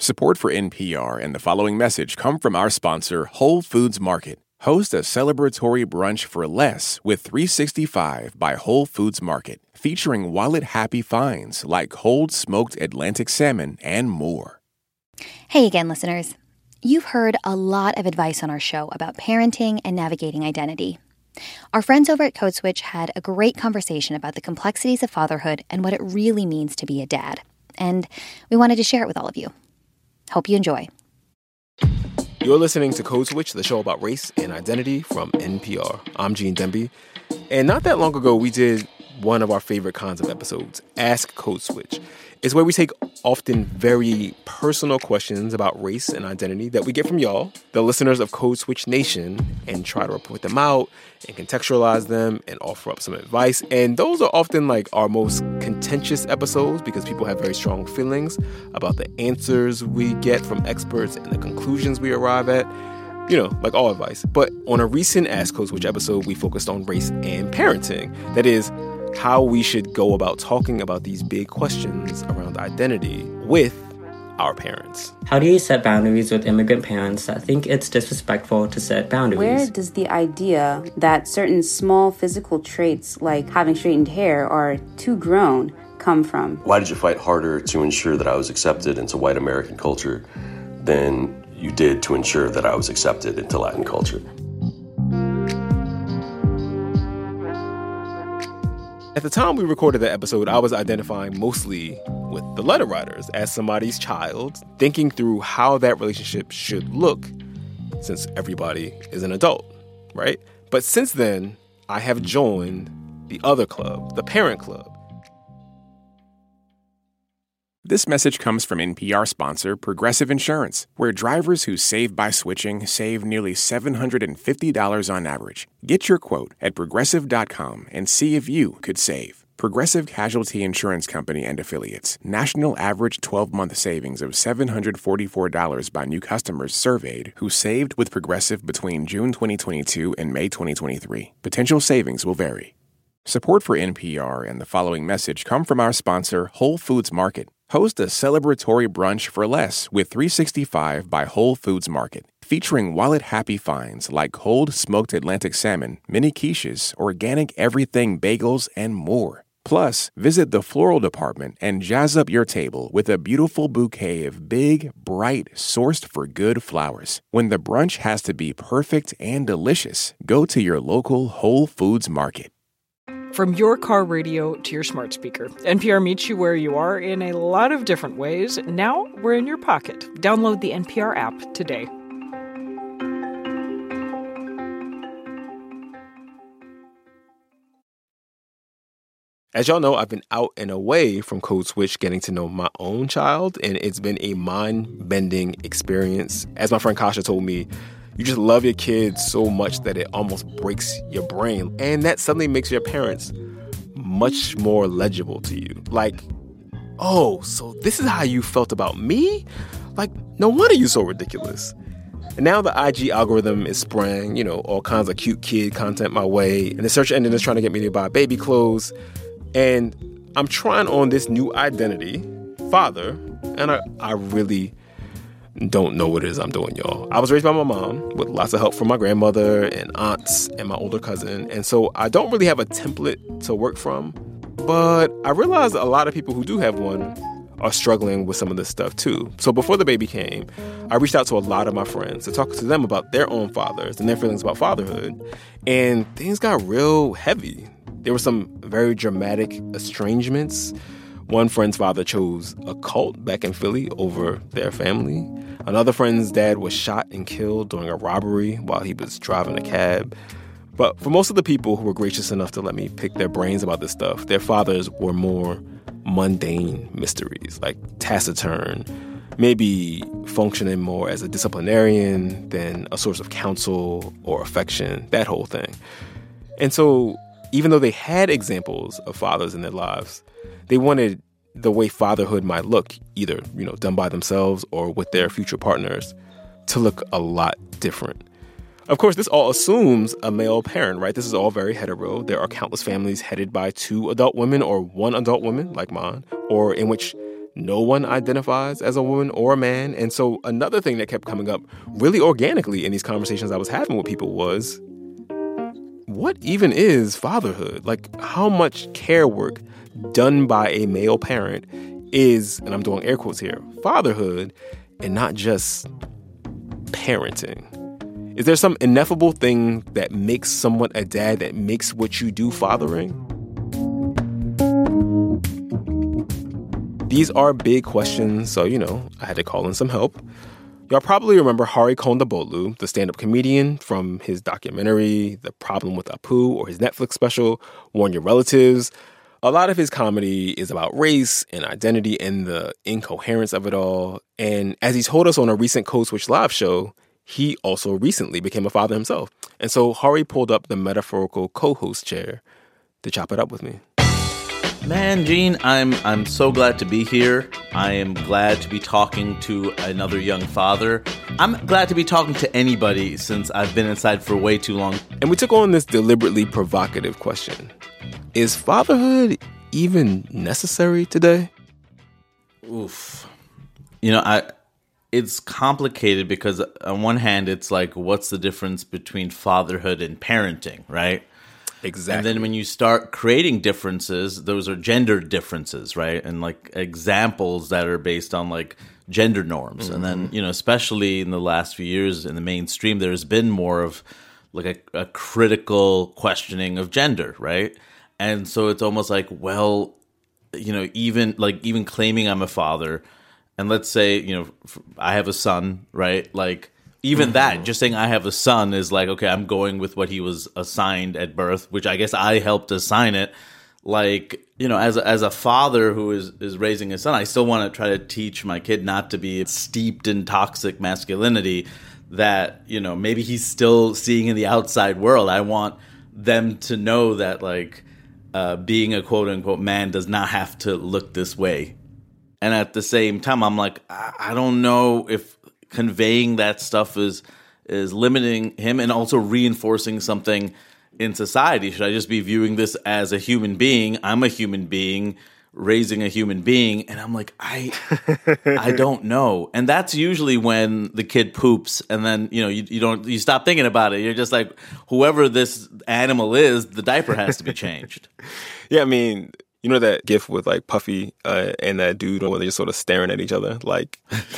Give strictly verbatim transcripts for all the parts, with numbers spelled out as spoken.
Support for N P R and the following message come from our sponsor, Whole Foods Market. Host a celebratory brunch for less with three sixty-five by Whole Foods Market, featuring wallet-happy finds like cold smoked Atlantic salmon and more. Hey again, listeners. You've heard a lot of advice on our show about parenting and navigating identity. Our friends over at Code Switch had a great conversation about the complexities of fatherhood and what it really means to be a dad. And we wanted to share it with all of you. Hope you enjoy. You're listening to Code Switch, the show about race and identity from N P R. I'm Gene Demby. And not that long ago, we did one of our favorite kinds of episodes, Ask Code Switch. It's where we take often very personal questions about race and identity that we get from y'all, the listeners of Code Switch Nation, and try to report them out and contextualize them and offer up some advice. And those are often like our most contentious episodes because people have very strong feelings about the answers we get from experts and the conclusions we arrive at. You know, like all advice. But on a recent Ask Code Switch episode, we focused on race and parenting. That is, how we should go about talking about these big questions around identity with our parents. How do you set boundaries with immigrant parents that think it's disrespectful to set boundaries? Where does the idea that certain small physical traits like having straightened hair are too grown come from? Why did you fight harder to ensure that I was accepted into white American culture than you did to ensure that I was accepted into Latin culture? At the time we recorded that episode, I was identifying mostly with the letter writers as somebody's child, thinking through how that relationship should look since everybody is an adult, right? But since then, I have joined the other club, the parent club. This message comes from N P R sponsor Progressive Insurance, where drivers who save by switching save nearly seven hundred fifty dollars on average. Get your quote at progressive dot com and see if you could save. Progressive Casualty Insurance Company and Affiliates. National average twelve-month savings of seven hundred forty-four dollars by new customers surveyed who saved with Progressive between June twenty twenty-two and May twenty twenty-three. Potential savings will vary. Support for N P R and the following message come from our sponsor, Whole Foods Market. Host a celebratory brunch for less with three sixty-five by Whole Foods Market, featuring wallet-happy finds like cold smoked Atlantic salmon, mini quiches, organic everything bagels, and more. Plus, visit the floral department and jazz up your table with a beautiful bouquet of big, bright, sourced for good flowers. When the brunch has to be perfect and delicious, go to your local Whole Foods Market. From your car radio to your smart speaker, N P R meets you where you are in a lot of different ways. Now we're in your pocket. Download the N P R app today. As y'all know, I've been out and away from Code Switch getting to know my own child, and it's been a mind-bending experience. As my friend Kasha told me, you just love your kids so much that it almost breaks your brain. And that suddenly makes your parents much more legible to you. Like, oh, so this is how you felt about me? Like, no wonder you're so ridiculous. And now the I G algorithm is spraying, you know, all kinds of cute kid content my way. And the search engine is trying to get me to buy baby clothes. And I'm trying on this new identity, father, and I, I really don't know what it is I'm doing, y'all. I was raised by my mom with lots of help from my grandmother and aunts and my older cousin. And so I don't really have a template to work from. But I realized a lot of people who do have one are struggling with some of this stuff too. So before the baby came, I reached out to a lot of my friends to talk to them about their own fathers and their feelings about fatherhood. And things got real heavy. There were some very dramatic estrangements. One friend's father chose a cult back in Philly over their family. Another friend's dad was shot and killed during a robbery while he was driving a cab. But for most of the people who were gracious enough to let me pick their brains about this stuff, their fathers were more mundane mysteries, like taciturn, maybe functioning more as a disciplinarian than a source of counsel or affection, that whole thing. And so even though they had examples of fathers in their lives, they wanted the way fatherhood might look, either, you know, done by themselves or with their future partners, to look a lot different. Of course, this all assumes a male parent, right? This is all very hetero. There are countless families headed by two adult women or one adult woman, like mine, or in which no one identifies as a woman or a man. And so another thing that kept coming up really organically in these conversations I was having with people was, what even is fatherhood? Like, how much care work done by a male parent is, and I'm doing air quotes here, fatherhood, and not just parenting? Is there some ineffable thing that makes someone a dad, that makes what you do fathering? These are big questions, so, you know, I had to call in some help. Y'all probably remember Hari Kondabolu, the stand-up comedian, from his documentary, The Problem with Apu, or his Netflix special, Warn Your Relatives. A lot of his comedy is about race and identity and the incoherence of it all. And as he's told us on a recent Code Switch Live show, he also recently became a father himself. And so Hari pulled up the metaphorical co-host chair to chop it up with me. Man, Gene, I'm I'm so glad to be here. I am glad to be talking to another young father. I'm glad to be talking to anybody since I've been inside for way too long. And we took on this deliberately provocative question. Is fatherhood even necessary today? Oof. You know, I it's complicated because on one hand, it's like, what's the difference between fatherhood and parenting, right? Exactly. And then when you start creating differences, those are gender differences, right? And like examples that are based on like gender norms. Mm-hmm. And then, you know, especially in the last few years in the mainstream, there's been more of like a, a critical questioning of gender, right? And so it's almost like, well, you know, even like even claiming I'm a father, and let's say, you know, I have a son, right? Like, even mm-hmm. that, just saying I have a son is like, okay, I'm going with what he was assigned at birth, which I guess I helped assign it. Like, you know, as a, as a father who is, is raising a son, I still want to try to teach my kid not to be steeped in toxic masculinity that, you know, maybe he's still seeing in the outside world. I want them to know that, like, uh, being a quote-unquote man does not have to look this way. And at the same time, I'm like, I, I don't know if conveying that stuff is is limiting him and also reinforcing something in society. Should I just be viewing this as a human being? I'm a human being raising a human being, and I'm like, I I don't know. And that's usually when the kid poops, and then you know you, you don't you stop thinking about it. You're just like, whoever this animal is, the diaper has to be changed. Yeah, I mean, you know that gif with like Puffy uh, and that dude where they're just sort of staring at each other? Like,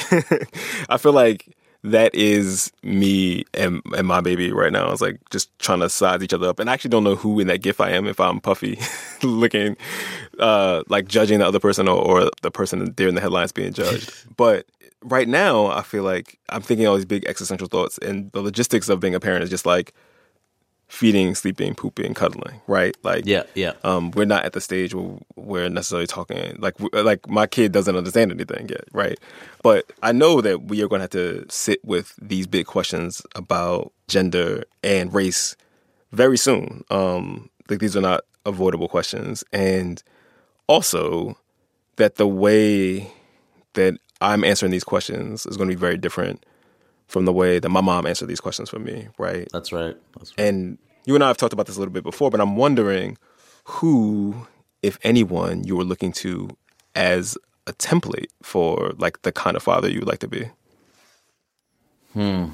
I feel like that is me and, and my baby right now. It's like just trying to size each other up. And I actually don't know who in that gif I am, if I'm Puffy looking, uh, like judging the other person or, or the person there in the headlines being judged. But right now, I feel like I'm thinking all these big existential thoughts, and the logistics of being a parent is just like, feeding, sleeping, pooping, cuddling, right? Like, yeah, yeah. Um, we're not at the stage where we're necessarily talking, like, like my kid doesn't understand anything yet, right? But I know that we are going to have to sit with these big questions about gender and race very soon. Um, like, these are not avoidable questions. And also that the way that I'm answering these questions is going to be very different from the way that my mom answered these questions for me, right? That's right. That's right. And you and I have talked about this a little bit before, but I'm wondering who, if anyone, you were looking to as a template for, like, the kind of father you would like to be. Hmm.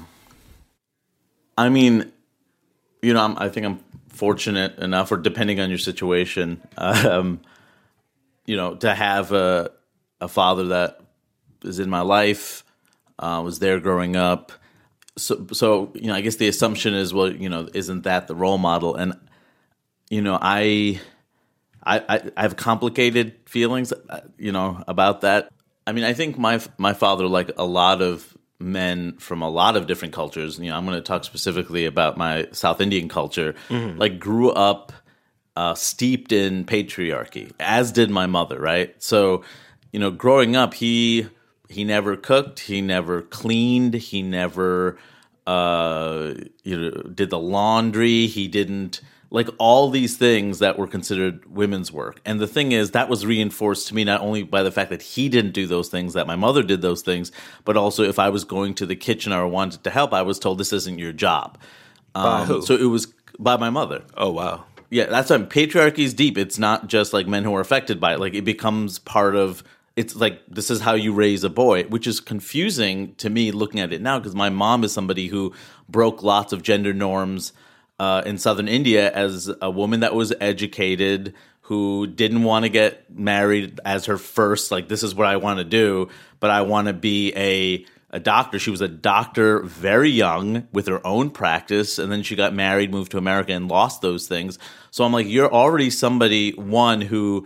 I mean, you know, I'm, I think I'm fortunate enough, or depending on your situation, um, you know, to have a a father that is in my life. Uh, was there growing up. So, so, you know, I guess the assumption is, well, you know, isn't that the role model? And, you know, I, I, I have complicated feelings, you know, about that. I mean, I think my my father, like a lot of men from a lot of different cultures, you know, I'm going to talk specifically about my South Indian culture, mm-hmm. like grew up uh, steeped in patriarchy, as did my mother, right? So, you know, growing up, he... He never cooked. He never cleaned. He never, uh, you know, did the laundry. He didn't, like, all these things that were considered women's work. And the thing is, that was reinforced to me not only by the fact that he didn't do those things, that my mother did those things, but also if I was going to the kitchen or wanted to help, I was told this isn't your job. Um, by who? So it was by my mother. Oh, wow. Yeah, that's why patriarchy is deep. It's not just like men who are affected by it. Like, it becomes part of it's like, this is how you raise a boy, which is confusing to me looking at it now, because my mom is somebody who broke lots of gender norms uh, in southern India as a woman that was educated, who didn't want to get married as her first, like, this is what I want to do, but I want to be a a doctor. She was a doctor very young with her own practice, and then she got married, moved to America, and lost those things. So I'm like, you're already somebody, one, who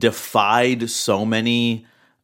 defied so many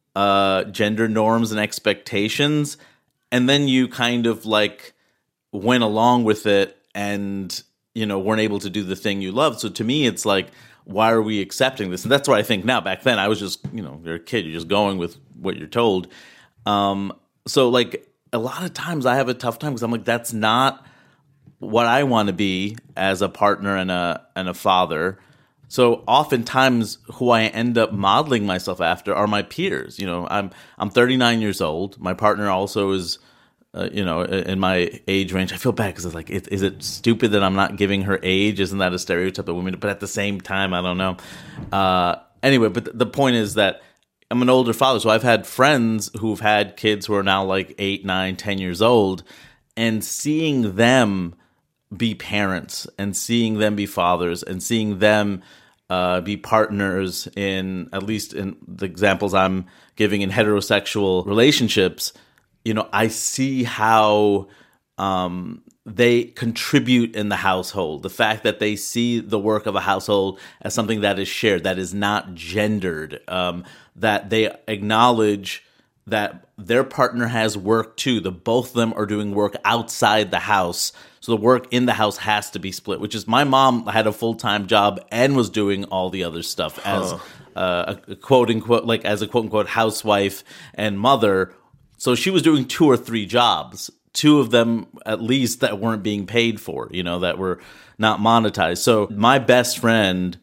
uh, gender norms and expectations, and then you kind of like went along with it and, you know, weren't able to do the thing you loved. So to me, it's like, why are we accepting this? And that's what I think now. Back then, I was just, you know, you're a kid, you're just going with what you're told. Um, so like a lot of times I have a tough time because I'm like, that's not what I want to be as a partner and a and a father. So oftentimes who I end up modeling myself after are my peers. You know, I'm I'm thirty-nine years old. My partner also is, uh, you know, in my age range. I feel bad because it's like, it, is it stupid that I'm not giving her age? Isn't that a stereotype of women? But at the same time, I don't know. Uh, anyway, but the point is that I'm an older father, so I've had friends who've had kids who are now like eight, nine, ten years old, and seeing them be parents and seeing them be fathers and seeing them uh, be partners in, at least in the examples I'm giving, in heterosexual relationships, you know, I see how um, they contribute in the household. The fact that they see the work of a household as something that is shared, that is not gendered, um, that they acknowledge that their partner has work too. The both of them are doing work outside the house. So the work in the house has to be split, which is, my mom had a full-time job and was doing all the other stuff as huh. uh, a quote unquote, like as a quote unquote housewife and mother. So she was doing two or three jobs, two of them at least that weren't being paid for, you know, that were not monetized. So my best friend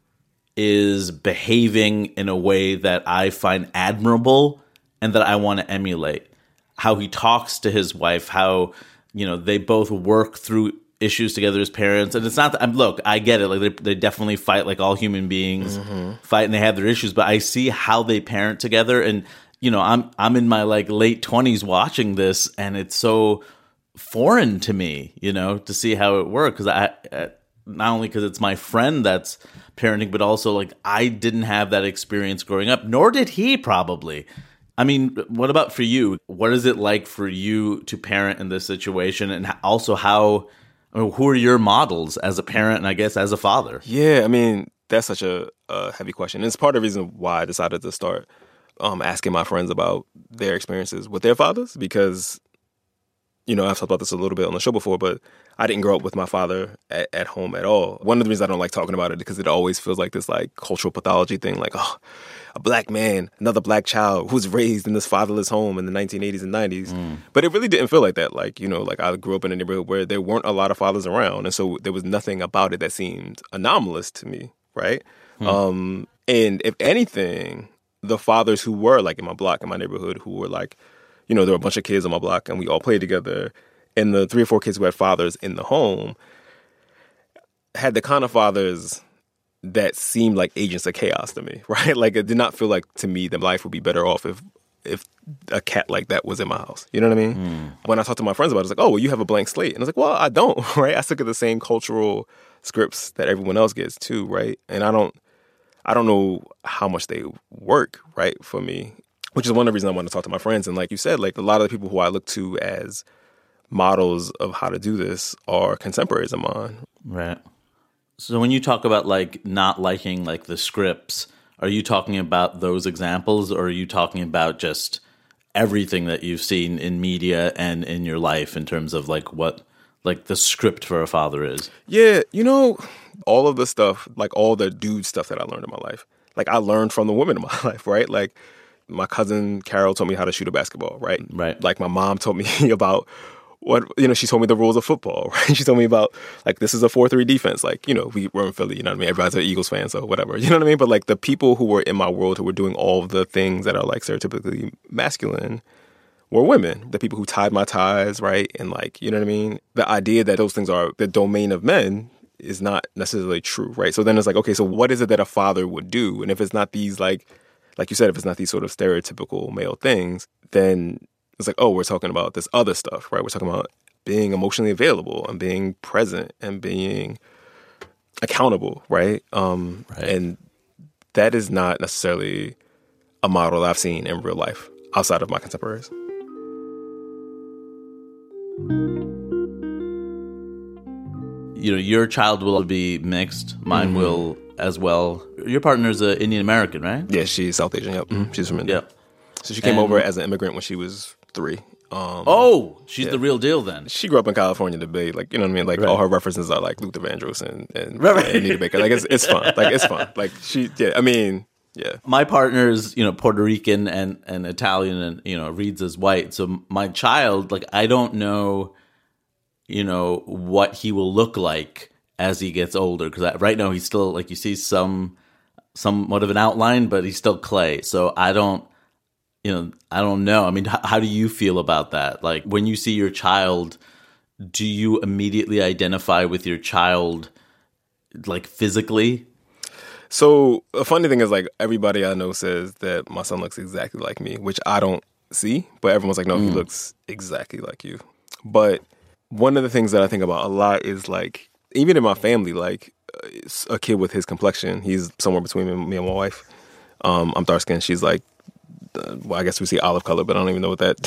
is behaving in a way that I find admirable and that I want to emulate. How he talks to his wife, how, you know, they both work through issues together as parents. And it's not that, I'm, look, I get it. Like they, they definitely fight like all human beings mm-hmm. fight, and they have their issues, but I see how they parent together. And, you know, I'm, I'm in my like late twenties watching this, and it's so foreign to me, you know, to see how it works. Cause I, I not only because it's my friend that's parenting, but also like I didn't have that experience growing up, nor did he probably. I mean, what about for you? What is it like for you to parent in this situation? And also how, I mean, who are your models as a parent and I guess as a father? Yeah, I mean, that's such a, a heavy question. It's part of the reason why I decided to start um, asking my friends about their experiences with their fathers, because, you know, I've talked about this a little bit on the show before, but I didn't grow up with my father at, at home at all. One of the reasons I don't like talking about it is because it always feels like this like cultural pathology thing, like, oh, a black man, another black child who's raised in this fatherless home in the nineteen eighties and nineties. Mm. But it really didn't feel like that. Like, you know, like I grew up in a neighborhood where there weren't a lot of fathers around. And so there was nothing about it that seemed anomalous to me, right? Mm. Um, and if anything, the fathers who were like in my block, in my neighborhood, who were like, you know, there were a bunch of kids on my block and we all played together. And the three or four kids who had fathers in the home had the kind of fathers that seemed like agents of chaos to me, right? Like it did not feel like to me that life would be better off if if a cat like that was in my house. You know what I mean? Mm. When I talked to my friends about it, it's like, oh, well, you have a blank slate. And I was like, well, I don't, right? I still get the same cultural scripts that everyone else gets too, right? And I don't, I don't know how much they work, right, for me, which is one of the reasons I want to talk to my friends. And like you said, like a lot of the people who I look to as models of how to do this are contemporaries of mine. Right. So when you talk about like not liking like the scripts, are you talking about those examples, or are you talking about just everything that you've seen in media and in your life in terms of like what like the script for a father is? Yeah, you know, all of the stuff, like all the dude stuff that I learned in my life, like I learned from the women in my life, right? Like my cousin Carol told me how to shoot a basketball, right? Right. Like my mom told me about what, you know, she told me the rules of football, right? She told me about, like, this is a four three defense. Like, you know, we were in Philly, you know what I mean? Everybody's an Eagles fan, so whatever. You know what I mean? But, like, the people who were in my world who were doing all of the things that are, like, stereotypically masculine were women. The people who tied my ties, right? And, like, you know what I mean? The idea that those things are the domain of men is not necessarily true, right? So then it's like, okay, so what is it that a father would do? And if it's not these, like, like you said, if it's not these sort of stereotypical male things, then it's like, oh, we're talking about this other stuff, right? We're talking about being emotionally available and being present and being accountable, right? Um, right. And that is not necessarily a model I've seen in real life outside of my contemporaries. You know, your child will be mixed. Mine mm-hmm. will as well. Your partner's an Indian American, right? Yeah, she's South Asian. Yep, mm-hmm. She's from India. Yep. So she came and, over as an immigrant when she was three. Um, oh, she's yeah. the real deal then. She grew up in California, the Bay. Like, you know what I mean? Like, right. all her references are like Luther Vandross and, and, right, right. and Anita Baker. Like, it's it's fun. Like, it's fun. Like, she, yeah, I mean, yeah. My partner's, you know, Puerto Rican and, and Italian and, you know, reads as white. So my child, like, I don't know, you know, what he will look like as he gets older. Because right now he's still, like, you see some, somewhat of an outline, but he's still clay. So I don't, you know, I don't know. I mean, h- how do you feel about that? Like, when you see your child, do you immediately identify with your child, like, physically? So a funny thing is, like, everybody I know says that my son looks exactly like me, which I don't see. But everyone's like, no, mm. he looks exactly like you. But one of the things that I think about a lot is, like, even in my family, like, a kid with his complexion, he's somewhere between me, me and my wife. Um, I'm dark skinned. She's like, uh, well, I guess we see olive color, but I don't even know what that.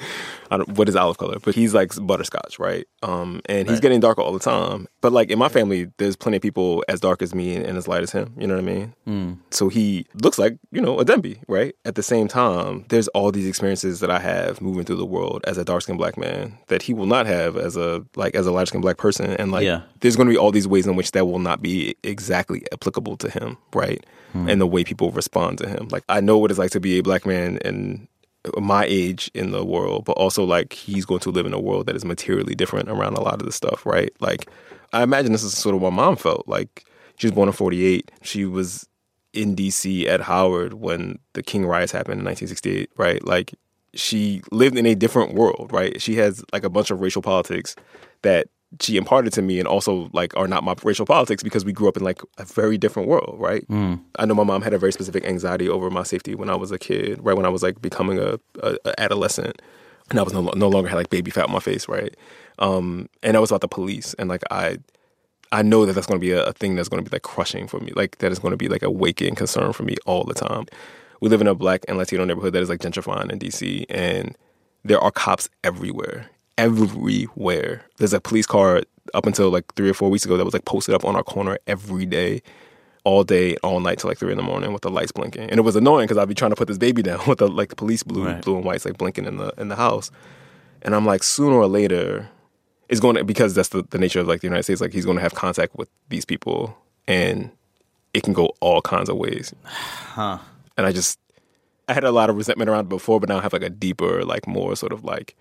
I don't, what is olive color? But he's like butterscotch, right? Um, and he's right. getting darker all the time. But like in my family, there's plenty of people as dark as me and, and as light as him. You know what I mean? Mm. So he looks like, you know, a Demby, right? At the same time, there's all these experiences that I have moving through the world as a dark skinned black man that he will not have as a like as a light skinned black person. And like, yeah. there's going to be all these ways in which that will not be exactly applicable to him, right? Mm. And the way people respond to him. Like, I know what it's like to be a black man and my age in the world, but also like he's going to live in a world that is materially different around a lot of the stuff, right? Like, I imagine this is sort of what my mom felt. Like, she was born in forty-eight. She was in D C at Howard when the King riots happened in nineteen sixty-eight, right? Like, she lived in a different world, right? She has like a bunch of racial politics that she imparted to me and also like are not my racial politics because we grew up in like a very different world, right? Mm. I know my mom had a very specific anxiety over my safety when I was a kid, right? When I was like becoming a, a, a adolescent and I was no, no longer had like baby fat on my face, right? Um, and that was about the police. And like, I, I know that that's going to be a, a thing that's going to be like crushing for me. Like, that is going to be like a waking concern for me all the time. We live in a black and Latino neighborhood that is like gentrifying in D C, and there are cops everywhere. Everywhere. There's a police car up until like three or four weeks ago that was like posted up on our corner every day, all day, all night till like three in the morning with the lights blinking. And it was annoying because I'd be trying to put this baby down with the like the police blue, right. blue and whites like blinking in the in the house. And I'm like, sooner or later, it's going to, because that's the, the nature of like the United States, like he's going to have contact with these people and it can go all kinds of ways. Huh. And I just, I had a lot of resentment around it before, but now I have like a deeper, like more sort of like,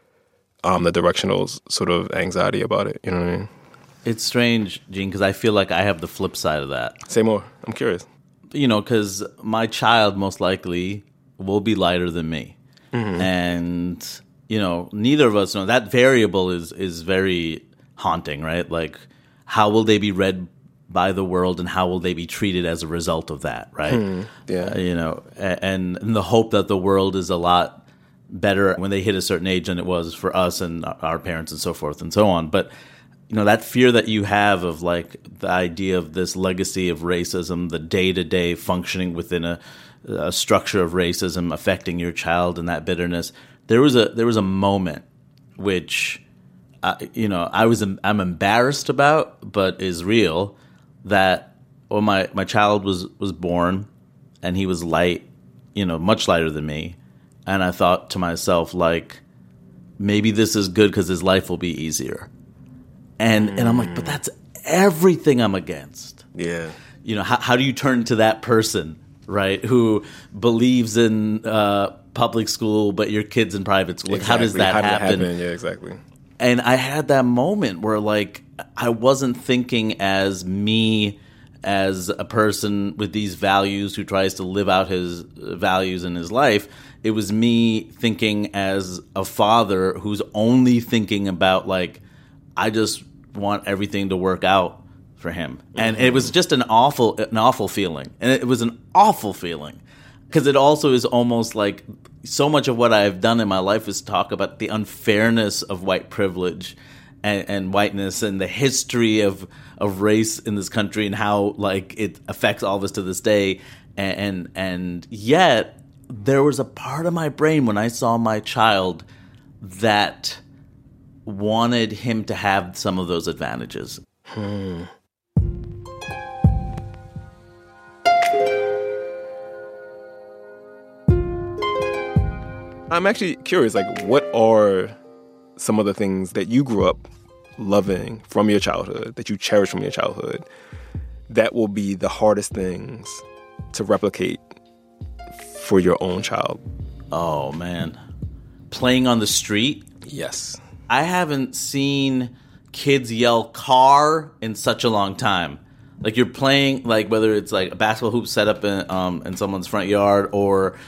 Um, the directional sort of anxiety about it. You know what I mean? It's strange, Gene, because I feel like I have the flip side of that. Say more. I'm curious. You know, because my child most likely will be lighter than me. Mm-hmm. And, you know, neither of us know. That variable is, is very haunting, right? Like, how will they be read by the world and how will they be treated as a result of that, right? Mm, yeah. Uh, you know, and, and the hope that the world is a lot better when they hit a certain age than it was for us and our parents and so forth and so on. But, you know, that fear that you have of like the idea of this legacy of racism, the day-to-day functioning within a, a structure of racism affecting your child and that bitterness. There was a there was a moment which, uh, you know, I was I'm embarrassed about, but is real. That well, my my child was was born, and he was light, you know, much lighter than me. And I thought to myself, like, maybe this is good because his life will be easier. And mm. and I'm like, but that's everything I'm against. Yeah. You know, how, how do you turn to that person, right, who believes in uh, public school, but your kid's in private school? Exactly. How does that how did happen? That happen? Yeah, exactly. And I had that moment where, like, I wasn't thinking as me as a person with these values who tries to live out his values in his life. It was me thinking as a father who's only thinking about, like, I just want everything to work out for him. And mm-hmm. it was just an awful, an awful feeling. And it was an awful feeling. Because it also is almost like so much of what I've done in my life is talk about the unfairness of white privilege and, and whiteness and the history of of race in this country and how like it affects all of us to this day. And, and and yet there was a part of my brain when I saw my child that wanted him to have some of those advantages. Hmm. I'm actually curious, like, what are some of the things that you grew up loving from your childhood, that you cherish from your childhood, that will be the hardest things to replicate for your own child? Oh, man. Playing on the street? Yes. I haven't seen kids yell car in such a long time. Like, you're playing, like, whether it's like a basketball hoop set up in, um, in someone's front yard or...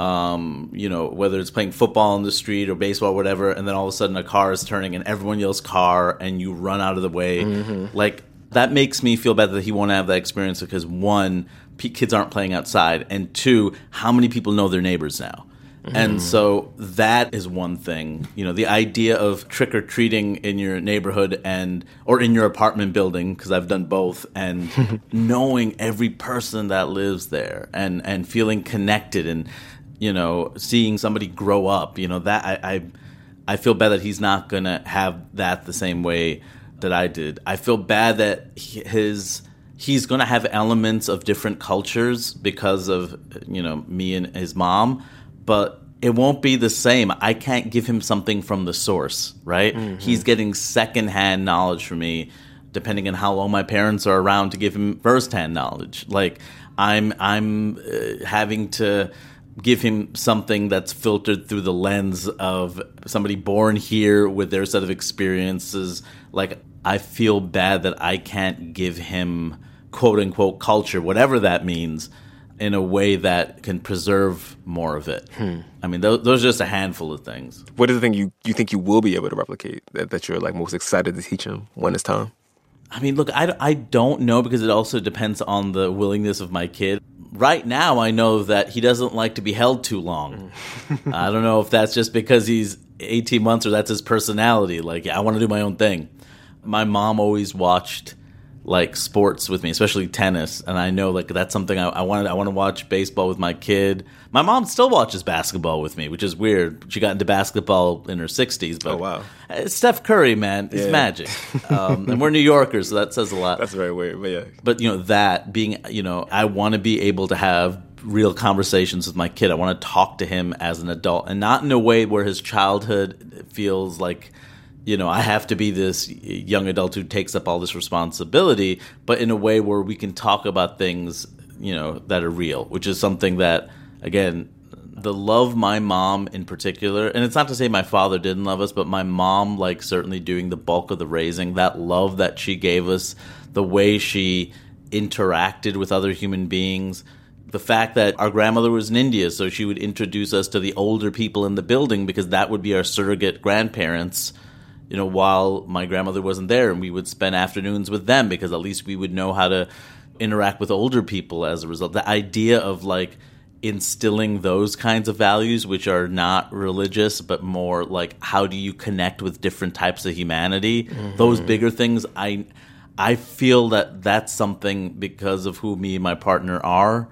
Um, you know, whether it's playing football on the street or baseball or whatever, and then all of a sudden a car is turning and everyone yells car and you run out of the way. Mm-hmm. Like, that makes me feel bad that he won't have that experience because, one, p- kids aren't playing outside, and two, how many people know their neighbors now? Mm-hmm. And so that is one thing. You know, the idea of trick-or-treating in your neighborhood and or in your apartment building, because I've done both, and knowing every person that lives there and, and feeling connected and, you know, seeing somebody grow up, you know, that I, I I feel bad that he's not going to have that the same way that I did. I feel bad that his he's going to have elements of different cultures because of, you know, me and his mom, but it won't be the same. I can't give him something from the source, right? Mm-hmm. He's getting secondhand knowledge from me, depending on how long my parents are around to give him firsthand knowledge. Like, I'm I'm uh, having to give him something that's filtered through the lens of somebody born here with their set of experiences. Like, I feel bad that I can't give him quote-unquote culture, whatever that means, in a way that can preserve more of it. Hmm. I mean, those, those are just a handful of things. What is the thing you, you think you will be able to replicate that, that you're like most excited to teach him when it's time? I mean, look, I, I don't know because it also depends on the willingness of my kid. Right now, I know that he doesn't like to be held too long. I don't know if that's just because he's eighteen months or that's his personality. Like, I want to do my own thing. My mom always watched, like, sports with me, especially tennis. And I know, like, that's something I, I wanted. I want to watch baseball with my kid. My mom still watches basketball with me, which is weird. She got into basketball in her sixties. But oh, wow. Steph Curry, man, it's yeah. magic. Um, and we're New Yorkers, so that says a lot. That's very weird, but yeah. But, you know, that being, you know, I want to be able to have real conversations with my kid. I want to talk to him as an adult and not in a way where his childhood feels like, you know, I have to be this young adult who takes up all this responsibility, but in a way where we can talk about things, you know, that are real, which is something that, again, the love my mom in particular, and it's not to say my father didn't love us, but my mom, like, certainly doing the bulk of the raising, that love that she gave us, the way she interacted with other human beings, the fact that our grandmother was in India, so she would introduce us to the older people in the building because that would be our surrogate grandparents, you know, while my grandmother wasn't there, and we would spend afternoons with them because at least we would know how to interact with older people as a result. The idea of, like, instilling those kinds of values, which are not religious, but more like how do you connect with different types of humanity, mm-hmm. those bigger things, I I feel that that's something because of who me and my partner are,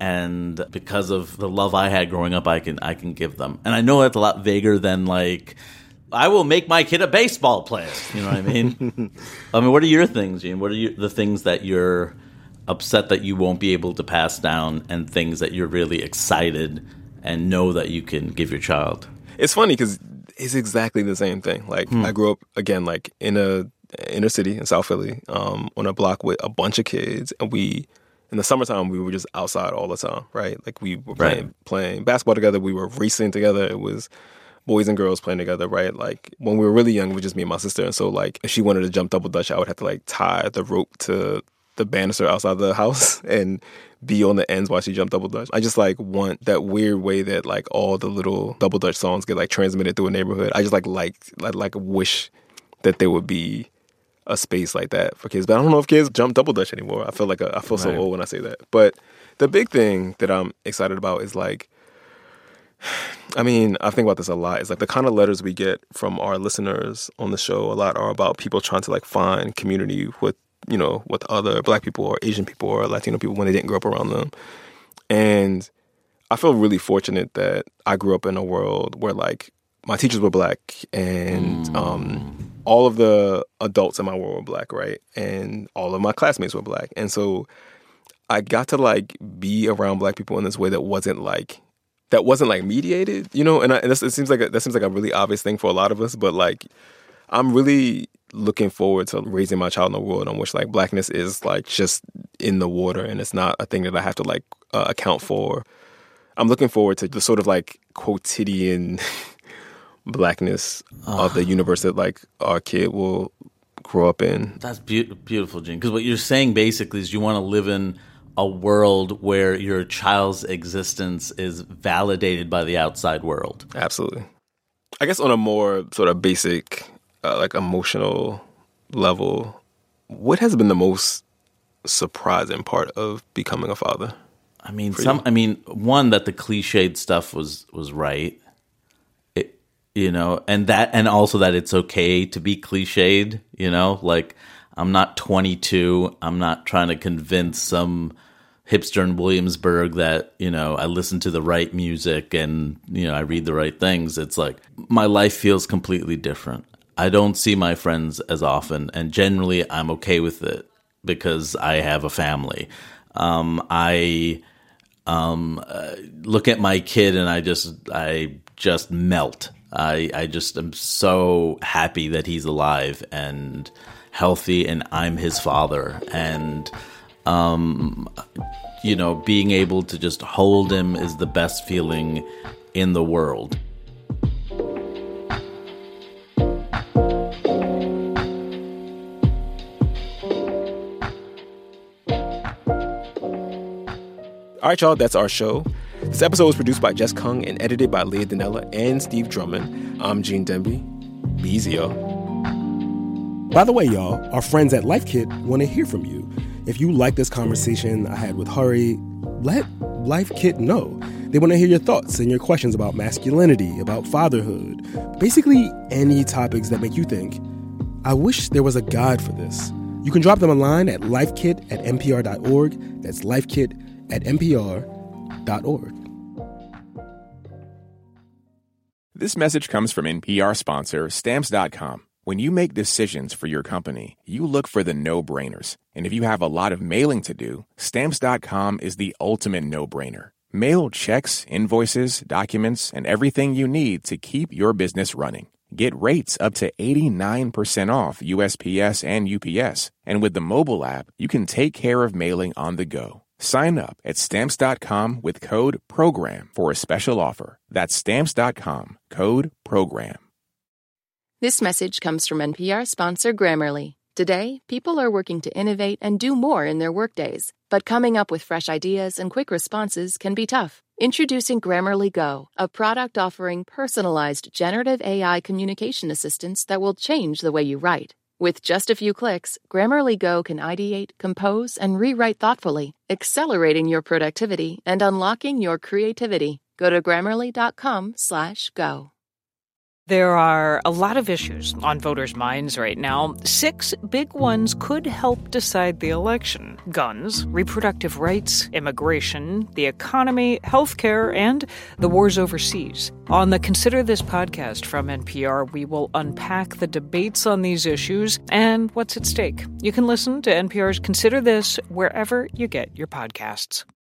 and because of the love I had growing up, I can I can give them. And I know that's a lot vaguer than, like, I will make my kid a baseball player. You know what I mean? I mean, what are your things, Gene? What are you, the things that you're upset that you won't be able to pass down, and things that you're really excited and know that you can give your child? It's funny because it's exactly the same thing. Like, hmm. I grew up, again, like, in a inner city in South Philly, um, on a block with a bunch of kids, and we, in the summertime, we were just outside all the time, right? Like, we were playing, right. playing basketball together. We were racing together. It was boys and girls playing together, right? Like, when we were really young, it was just me and my sister. And so, like, if she wanted to jump double dutch, I would have to, like, tie the rope to the banister outside the house and be on the ends while she jumped double dutch. I just, like, want that weird way that, like, all the little double dutch songs get, like, transmitted through a neighborhood. I just, like, like, like, like wish that there would be a space like that for kids. But I don't know if kids jump double dutch anymore. I feel like a, I feel right. so old when I say that. But The big thing that I'm excited about is like, I mean, I think about this a lot. It's like the kind of letters we get from our listeners on the show a lot are about people trying to like find community with, you know, with other Black people or Asian people or Latino people when they didn't grow up around them. And I feel really fortunate that I grew up in a world where like my teachers were Black and mm. um, all of the adults in my world were Black, right? And all of my classmates were Black. And so I got to like be around Black people in this way that wasn't like, that wasn't like mediated, you know, and, I, and this, it seems like a, that seems like a really obvious thing for a lot of us, but like I'm really looking forward to raising my child in a world in which like Blackness is like just in the water and it's not a thing that I have to like uh, account for. I'm looking forward to the sort of like quotidian Blackness uh, of the universe that like our kid will grow up in. That's be- beautiful, Gene, because what you're saying basically is you want to live in a world where your child's existence is validated by the outside world. Absolutely. I guess on a more sort of basic, uh, like emotional level, what has been the most surprising part of becoming a father? I mean, some. You? I mean, one, that the cliched stuff was was right. It, you know, and that, and also that it's okay to be cliched. You know, like I'm not twenty-two. I'm not trying to convince some hipster in Williamsburg that, you know, I listen to the right music and, you know, I read the right things. It's like my life feels completely different. I don't see my friends as often, and generally I'm okay with it because I have a family. Um, I um, uh, look at my kid and I just I just melt. I I just am so happy that he's alive and healthy, and I'm his father. And Um, you know, being able to just hold him is the best feeling in the world. All right, y'all, that's our show. This episode was produced by Jess Kung and edited by Leah Donnella and Steve Drummond. I'm Gene Demby. Be easy, y'all. By the way, y'all, our friends at Life Kit want to hear from you. If you like this conversation I had with Hari, let Life Kit know. They want to hear your thoughts and your questions about masculinity, about fatherhood, basically any topics that make you think, I wish there was a guide for this. You can drop them a line at lifekit at npr dot org. That's lifekit at npr dot org. This message comes from N P R sponsor Stamps dot com. When you make decisions for your company, you look for the no-brainers. And if you have a lot of mailing to do, Stamps dot com is the ultimate no-brainer. Mail checks, invoices, documents, and everything you need to keep your business running. Get rates up to eighty-nine percent off U S P S and U P S. And with the mobile app, you can take care of mailing on the go. Sign up at Stamps dot com with code PROGRAM for a special offer. That's Stamps dot com, code PROGRAM. This message comes from N P R sponsor Grammarly. Today, people are working to innovate and do more in their workdays, but coming up with fresh ideas and quick responses can be tough. Introducing Grammarly Go, a product offering personalized generative A I communication assistance that will change the way you write. With just a few clicks, Grammarly Go can ideate, compose, and rewrite thoughtfully, accelerating your productivity and unlocking your creativity. Go to grammarly dot com slash go. There are a lot of issues on voters' minds right now. Six big ones could help decide the election: guns, reproductive rights, immigration, the economy, healthcare, and the wars overseas. On the Consider This podcast from N P R, we will unpack the debates on these issues and what's at stake. You can listen to N P R's Consider This wherever you get your podcasts.